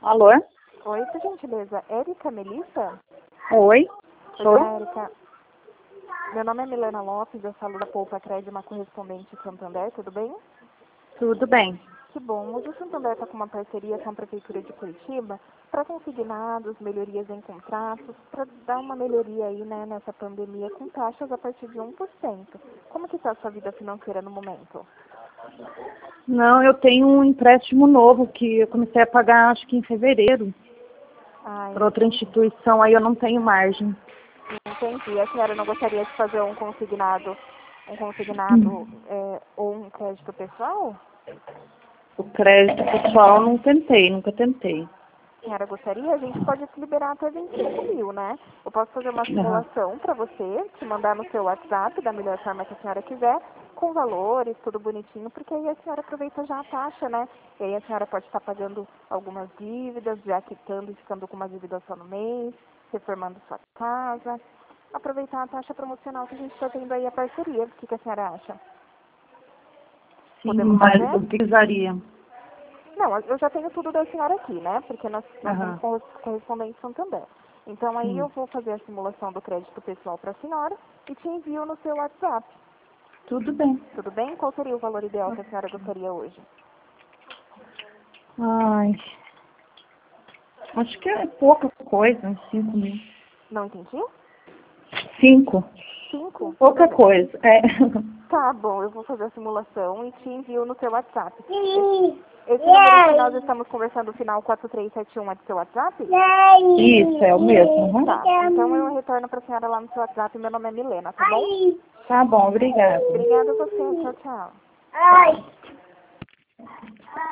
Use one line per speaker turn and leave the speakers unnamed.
Alô?
Oi, por gentileza, Érica Melissa?
Oi? Sou?
Oi, Érica. Meu nome é Milena Lopes, eu falo da Poupa Crédito, uma correspondente Santander, tudo bem?
Tudo bem.
Que bom. Hoje o Santander está com uma parceria com a Prefeitura de Curitiba para consignados, melhorias em contratos, para dar uma melhoria aí, né, nessa pandemia com taxas a partir de 1%. Como que está a sua vida financeira no momento?
Não, eu tenho um empréstimo novo que eu comecei a pagar acho que em fevereiro para outra instituição, aí eu não tenho margem.
Entendi. A senhora não gostaria de fazer um consignado ou um crédito pessoal?
O crédito pessoal eu não tentei, nunca tentei.
A senhora gostaria? A gente pode te liberar até 25 mil, né? Eu posso fazer uma
Aham.
simulação para você, te mandar no seu WhatsApp, da melhor forma que a senhora quiser, com valores, tudo bonitinho, porque aí a senhora aproveita já a taxa, né? E aí a senhora pode estar pagando algumas dívidas, já quitando e ficando com uma dívida só no mês, reformando sua casa. Aproveitar a taxa promocional que a gente está tendo aí a parceria. O que a senhora acha?
Sim,
Podemos
mas
fazer?
eu precisaria.
Não, eu já tenho tudo da senhora aqui, né? Porque nós somos
Aham.
correspondentes Santander. Então aí eu
Sim.
vou fazer a simulação do crédito pessoal para a senhora e te envio no seu WhatsApp.
Tudo bem.
Tudo bem? Qual seria o valor ideal que a senhora gostaria hoje?
Ai, acho que é pouca coisa, uns 5 mil.
Não entendi?
5?
5?
Pouca
Tudo bem.
coisa, é.
Tá bom, eu vou fazer a simulação e te envio no seu WhatsApp. Esse número que nós estamos conversando, o final 4371, é do seu WhatsApp?
Isso, é o mesmo. Uhum.
Tá, então eu retorno para a senhora lá no seu WhatsApp. Meu nome é Milena, tá bom?
Tá bom, obrigada.
Obrigada a você. Tchau, tchau.